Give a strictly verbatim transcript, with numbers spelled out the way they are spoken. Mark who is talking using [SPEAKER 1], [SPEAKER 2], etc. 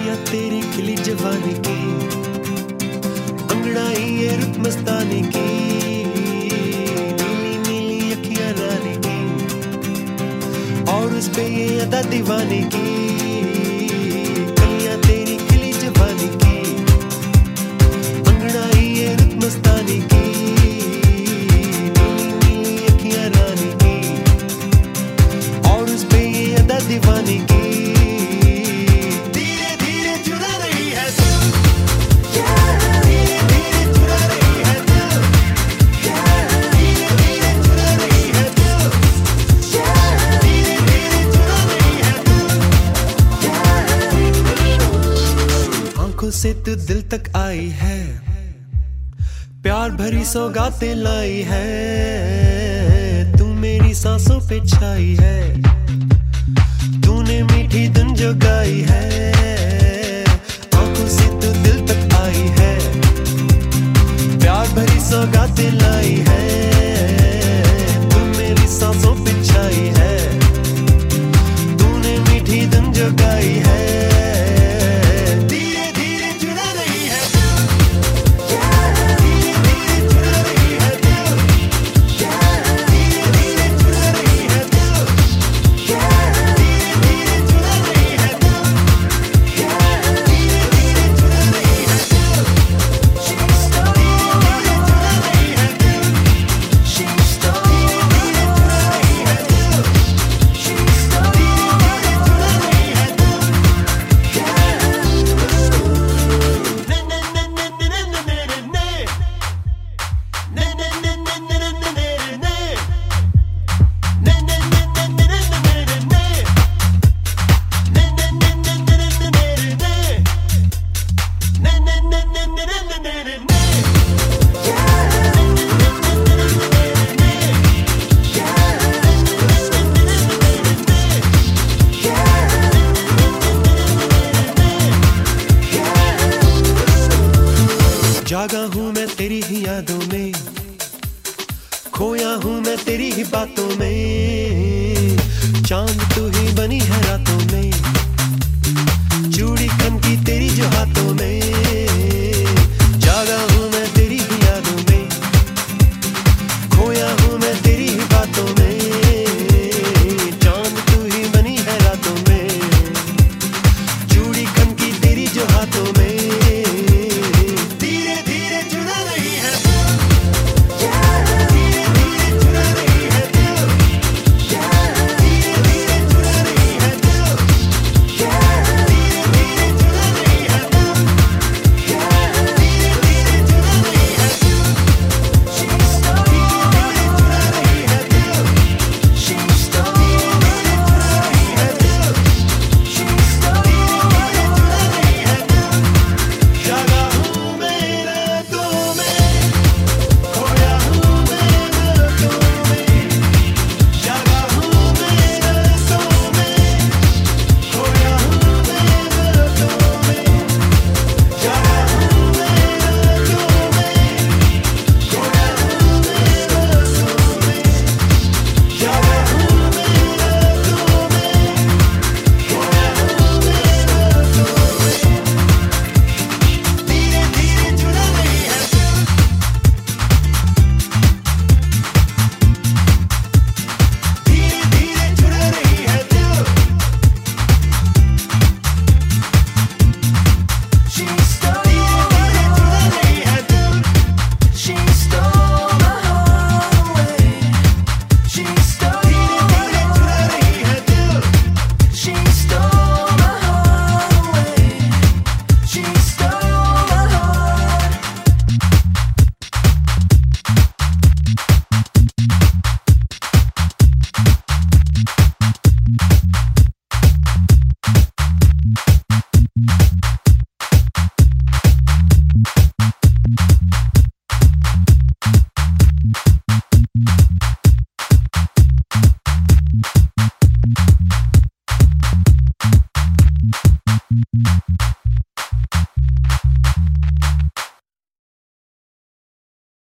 [SPEAKER 1] कलियां तेरी खिली जवानी की, अंगड़ाई ये रुत मस्तानी की, नीली नीली अखियां रानी की, और उस पे ये अदा दीवानी की। कलियां तेरी खिली जवानी की, अंगड़ाई ये रुत मस्तानी की, नीली नीली अखियां रानी की, और उस पे ये अदा दीवानी की। से तू दिल तक आई है, प्यार भरी सौगातें लाई है, तू मेरी सांसों पे छाई है, तूने मीठी धुन जो गाई है। आंखों से तू दिल तक आई है, प्यार भरी सौगातें लाई है, तू मेरी सांसों पे छाई है, तूने मीठी धुन जो गाई है। जागा हूँ मैं तेरी ही यादों में, खोया हूँ मैं तेरी ही बातों में।